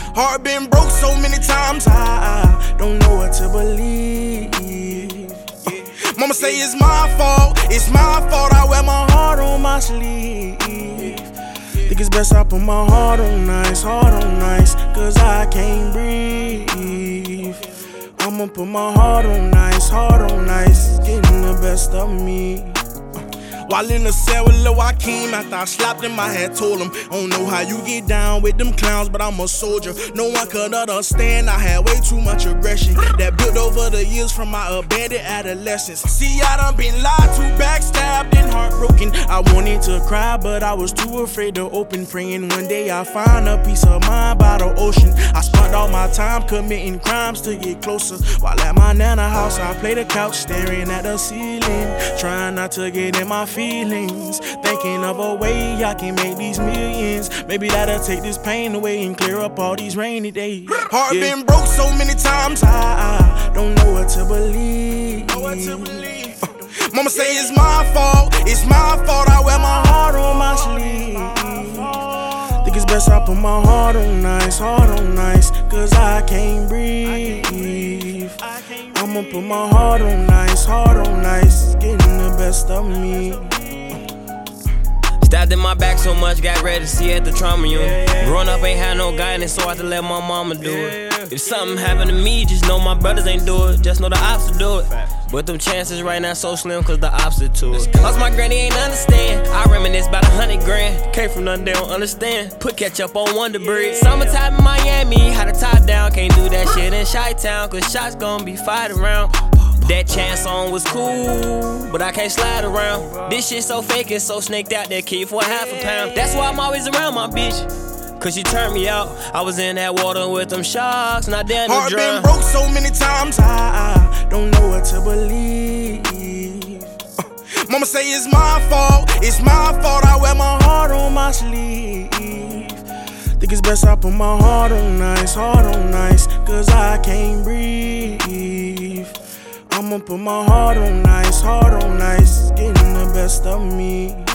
Heart been broke so many times, I don't know what to believe. Mama say it's my fault, I wear my heart on my sleeve. Think it's best I put my heart on ice, cause I can't breathe. I'ma put my heart on ice, it's getting the best of me. While in the cell with Lil Joaquin, after I slapped him, I had told him, I don't know how you get down with them clowns, but I'm a soldier. No one could understand, I had way too much aggression that built over the years from my abandoned adolescence. See, I done been lied to, backstabbed, and heartbroken. I wanted to cry, but I was too afraid to open. Praying one day I find a peace of mind by the ocean. I spent all my time committing crimes to get closer. While at my nana house, I play the couch, staring at the ceiling, trying not to get in my feelings, thinking of a way I can make these millions. Maybe that'll take this pain away and clear up all these rainy days. Heart been broke so many times, I don't know what to believe. Mama say it's my fault, I wear my heart on my sleeve. Think it's best I put my heart on ice, cause I can't breathe. I'ma put my heart on ice, it's getting the best of me. Stabbed in my back so much, got ready to see at the trauma unit. Growing up ain't had no guidance, so I had to let my mama do it. If something happened to me, just know my brothers ain't do it. Just know the ops will do it. But them chances right now so slim, cause the ops are to it. Lost my granny, ain't understand. I reminisce about 100 grand. Came from nothing they don't understand. Put ketchup on Wonder Bread. Summertime in Miami, had a top down. Can't do that shit in Chi-Town, cause shots gon' be fired around. That chance song was cool, but I can't slide around. This shit so fake and so snaked out that kid for half a pound. That's why I'm always around my bitch, cause she turned me out. I was in that water with them sharks, not down to drown. Heart been broke so many times, I don't know what to believe. Mama say it's my fault, I wear my heart on my sleeve. Think it's best I put my heart on ice, cause I can't breathe. I'ma put my heart on ice, it's getting the best of me.